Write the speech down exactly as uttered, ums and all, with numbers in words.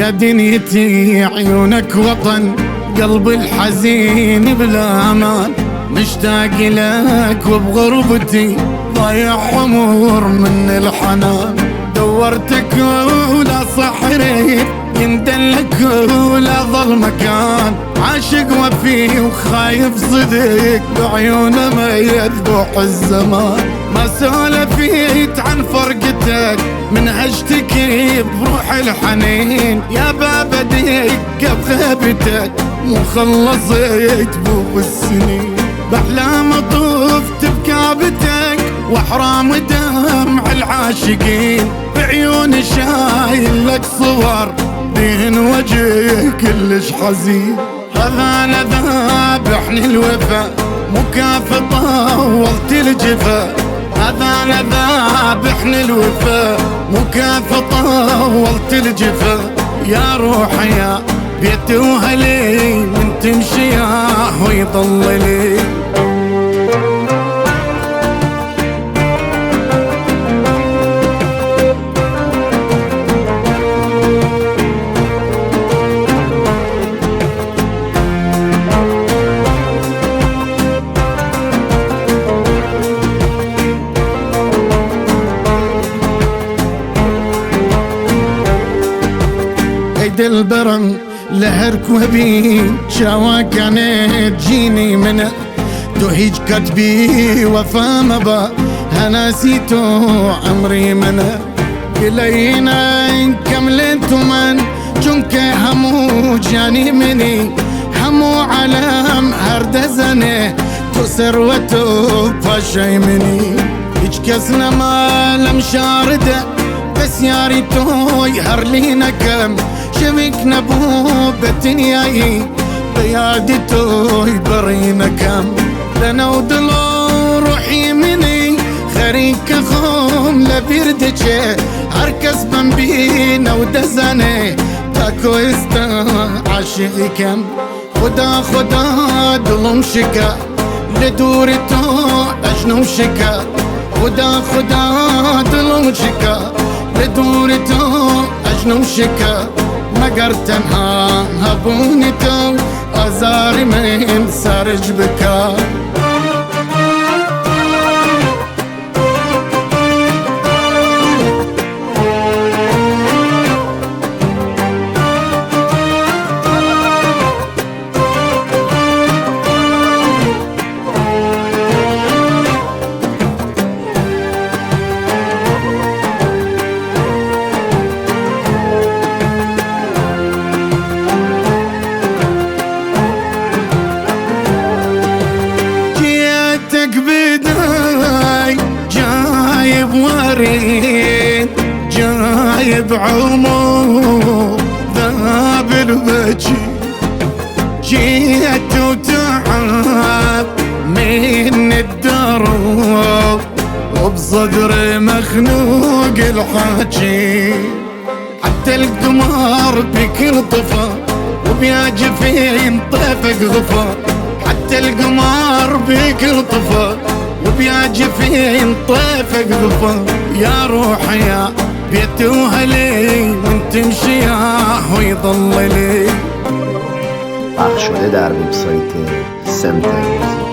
يا دنيتي عيونك وطن، قلب الحزين بلا امان، مشتاق لك وبغربتي ضايع عمر من الحنان. دورتك ولا صحريت يندلك ولا ظل مكان، عاشق وفي وخايف صديق بعيونه ما يذبح الزمان. ما سولفيت عن فرقتك من اشتكي بروح الحنين، يا باب دقة بغيبتك مو خلصت بوب السنين. بأحلام طفت بكابتك واحرام دمع العاشقين، بعيون شايل لك صور بين وجهك كلش حزين. هذا لذابحني الوفا مكافأة طولت الجفا، هذا لذابحني الوفا مكافأة طولت الجفا. يا روحي يا بيت وهلي من تمشي ياه ويضل لي. عيد البرم لهر كوبي شاوا كانت جيني من تهيج كتبي وفا مبا هناسيتو عمري من كلينا كملت من جنك همو جاني مني همو علام هردزني تسروتو فاشي مني هيج كسنا ما لم شارده بس يا ريتو يهر لينا كم شبكنا بوبتنياي بيادتو يبرينا كم لنا وضلو روحي مني خريك خوم لبيردجي عركز بمبينا ودزاني تاكو استا عاشقي كم خدا خدا دلوم شكا لدورتو اجنو شكا خدا خدا دلوم شكا لدورتو اجنو شكا مگر تنها هبونی تو آزاری من سرج بکا. وريد جايب عمر ذاب الوجه، جيت وتعب من الدروب وبصدري مخنوق الحكي. حتى القمر بكل طفى وبيا جفين طيفك غفى، حتى القمر بكل طفى وبيا جفين طيفك غفا. يا روحي يا بيت وهلي من تمشي ياه ويضل لي. پخش شده در وبسایت سمت موزیک.